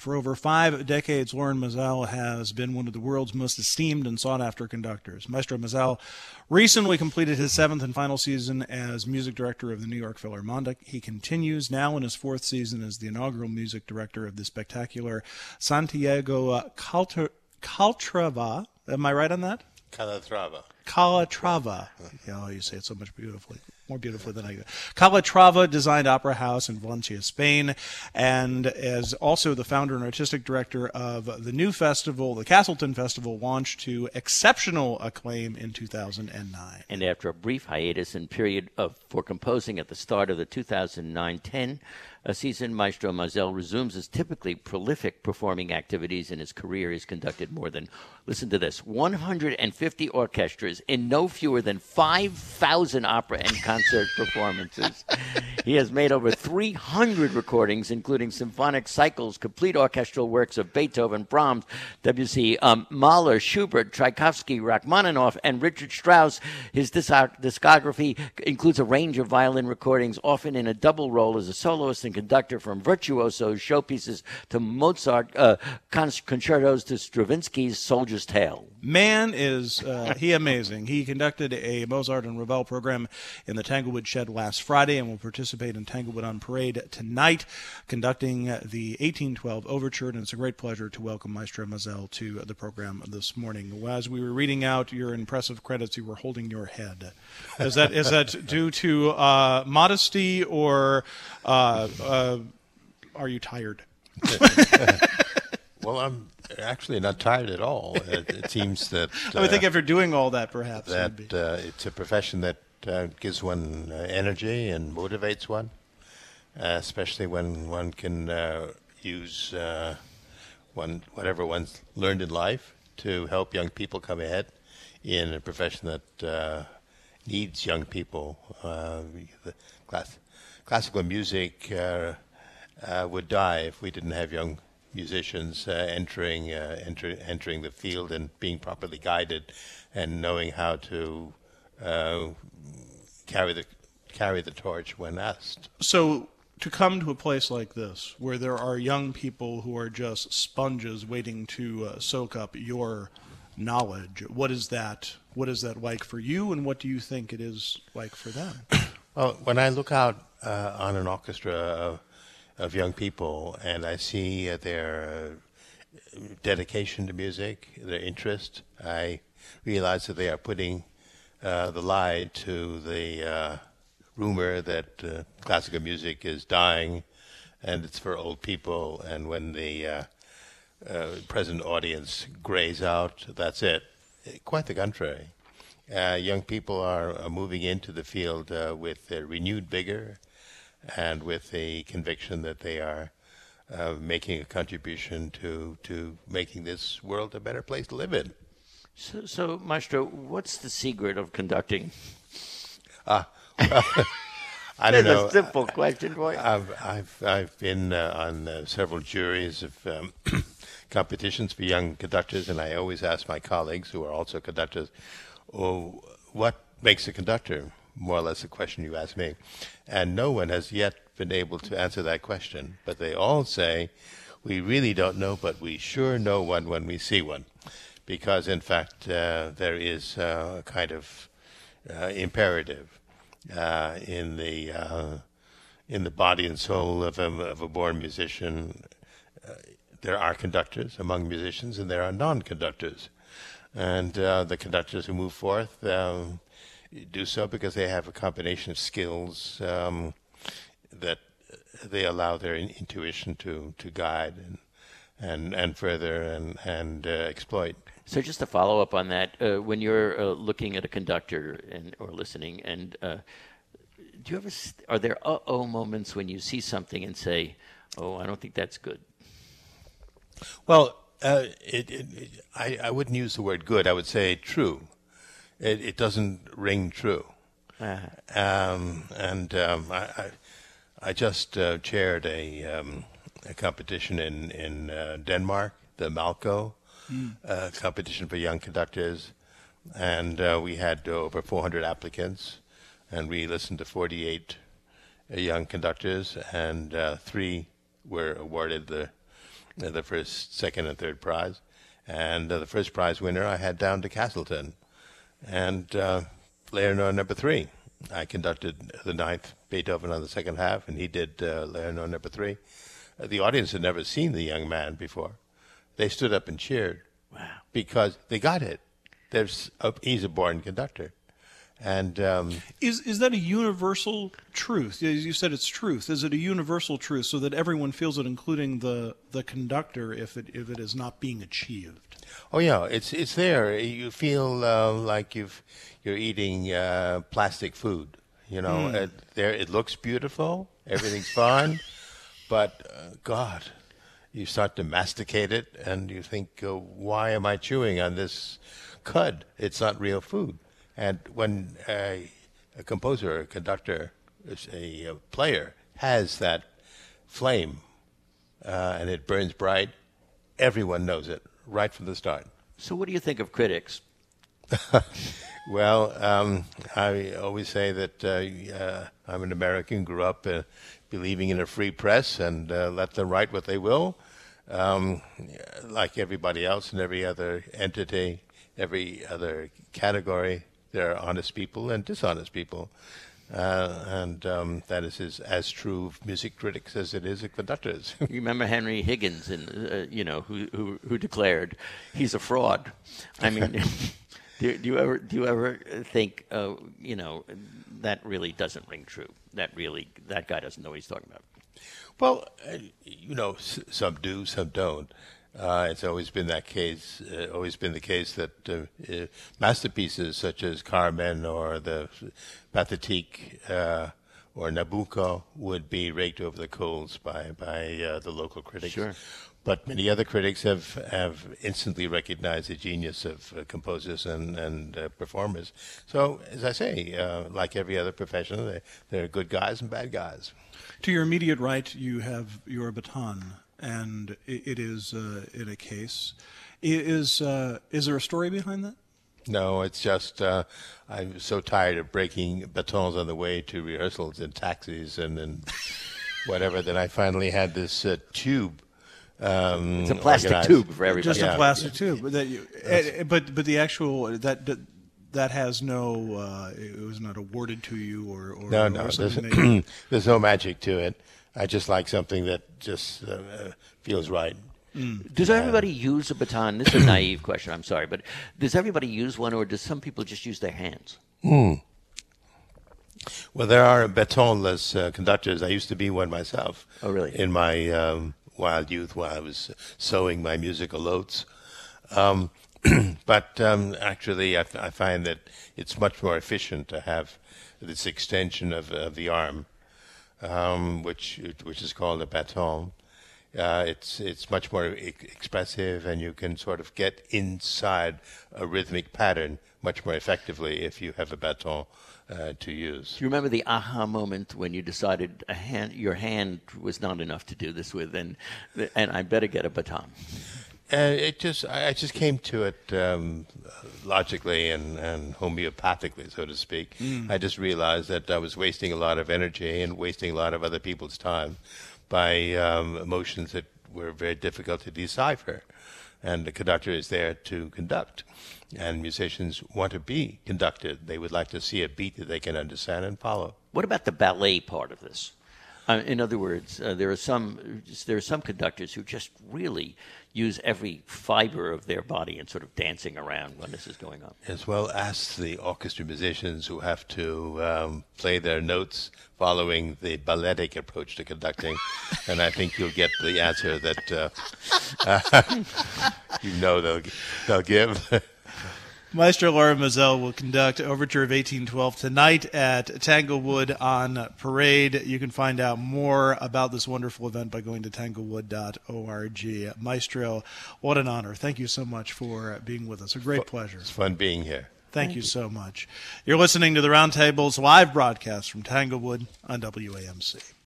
For over 5 decades, Loren Maazel has been one of the world's most esteemed and sought-after conductors. Maestro Maazel recently completed his 7th and final season as music director of the New York Philharmonic. He continues now in his 4th season as the inaugural music director of the spectacular Santiago Calatrava. Am I right on that? Calatrava. Oh, you say it so much beautifully. More beautifully than I do. Calatrava designed Opera House in Valencia, Spain, and is also the founder and artistic director of the new festival, the Castleton Festival, launched to exceptional acclaim in 2009. And after a brief hiatus and period for composing at the start of the 2009-10 season, Maestro Maazel resumes his typically prolific performing activities. In his career, he's conducted more than, listen to this, 150 orchestras in no fewer than 5,000 opera and concert performances. He has made over 300 recordings, including symphonic cycles, complete orchestral works of Beethoven, Brahms, Debussy, Mahler, Schubert, Tchaikovsky, Rachmaninoff, and Richard Strauss. His discography includes a range of violin recordings, often in a double role as a soloist and conductor, from virtuosos, showpieces to Mozart, concertos to Stravinsky's Soldier's Tale. Man, is he amazing. He conducted a Mozart and Ravel program in the Tanglewood Shed last Friday and will participate in Tanglewood on Parade tonight, conducting the 1812 Overture, and it's a great pleasure to welcome Maestro Maazel to the program this morning. As we were reading out your impressive credits, you were holding your head. Is that due to modesty, or are you tired? Well, I'm actually not tired at all. It seems that I would think after doing all that, perhaps that it's a profession that gives one energy and motivates one, especially when one can use whatever one's learned in life to help young people come ahead in a profession that needs young people. The classical music would die if we didn't have young musicians entering the field and being properly guided and knowing how to carry the torch when asked. So to come to a place like this, where there are young people who are just sponges waiting to soak up your knowledge, what is that like for you, and what do you think it is like for them? Well, when I look out on an orchestra of young people and I see their dedication to music, their interest, I realize that they are putting the lie to the rumor that classical music is dying and it's for old people, and when the present audience grays out, that's it. Quite the contrary. Young people are moving into the field with renewed vigor and with the conviction that they are making a contribution to making this world a better place to live in. So, Maestro, what's the secret of conducting? I don't know. A simple question for you. I've been on several juries of competitions for young conductors, and I always ask my colleagues, who are also conductors, what makes a conductor? More or less the question you asked me. And no one has yet been able to answer that question. But they all say, we really don't know, but we sure know one when we see one. Because, in fact, there is a kind of imperative in the body and soul of a born musician. There are conductors among musicians, and there are non-conductors. And the conductors who move forth do so because they have a combination of skills that they allow their intuition to guide and further and exploit. So just to follow up on that, when you're looking at a conductor or listening, and do you ever are there moments when you see something and say, "Oh, I don't think that's good"? Well, I wouldn't use the word good. I would say true. It doesn't ring true. Uh-huh. I just chaired a competition in Denmark, the Malco competition for young conductors, and we had over 400 applicants, and we listened to 48 young conductors, and 3 were awarded the the first, second, and third prize. And the first prize winner I had down to Castleton. And Leonore number 3. I conducted the ninth Beethoven on the second half, and he did Leonore number 3. The audience had never seen the young man before. They stood up and cheered. Wow. Because they got it. He's a born conductor. And is that a universal truth? You said it's truth. Is it a universal truth so that everyone feels it, including the conductor, if it is not being achieved? Oh yeah, it's there. You feel like you're eating plastic food. You know, it looks beautiful. Everything's fine, but God, you start to masticate it, and you think, why am I chewing on this cud? It's not real food. And when a composer, a conductor, a player has that flame and it burns bright, everyone knows it right from the start. So what do you think of critics? Well, I always say that I'm an American, grew up believing in a free press and let them write what they will. Like everybody else in every other entity, every other category, there are honest people and dishonest people. And that is as true of music critics as it is of conductors. You remember Henry Higgins, who declared he's a fraud. I mean, do you ever think, that really doesn't ring true? That guy doesn't know what he's talking about. Well, some do, some don't. It's always been that case. Always been the case that masterpieces such as Carmen or the Pathétique or Nabucco would be raked over the coals by the local critics. Sure. But many other critics have instantly recognized the genius of composers and performers. So, as I say, like every other profession, there are good guys and bad guys. To your immediate right, you have your baton. And it is in a case. Is there a story behind that? No, it's just I'm so tired of breaking batons on the way to rehearsals in taxis and whatever that I finally had this tube. It's a plastic tube for everybody. Just a plastic tube, but the actual that has no. It was not awarded to you or no. Or something There's no magic to it. I just like something that just feels right. Does everybody use a baton? This is a naive question, I'm sorry, but does everybody use one, or does some people just use their hands? Well, there are batonless conductors. I used to be one myself. Oh, really? In my wild youth while I was sowing my musical oats. But actually, I find that it's much more efficient to have this extension of the arm. Which is called a baton. It's much more expressive, and you can sort of get inside a rhythmic pattern much more effectively if you have a baton to use. Do you remember the aha moment when you decided your hand was not enough to do this with, and I better get a baton? I just came to it logically and homeopathically, so to speak. I just realized that I was wasting a lot of energy and wasting a lot of other people's time by emotions that were very difficult to decipher. And the conductor is there to conduct. And musicians want to be conducted. They would like to see a beat that they can understand and follow. What about the ballet part of this? In other words, there are some conductors who just really use every fiber of their body and sort of dancing around when this is going on. As well as the orchestra musicians who have to play their notes following the balletic approach to conducting. And I think you'll get the answer that they'll give. Maestro Laura Mizell will conduct Overture of 1812 tonight at Tanglewood on Parade. You can find out more about this wonderful event by going to tanglewood.org. Maestro, what an honor. Thank you so much for being with us. A great pleasure. It's fun being here. Thank you so much. You're listening to the Roundtable's live broadcast from Tanglewood on WAMC.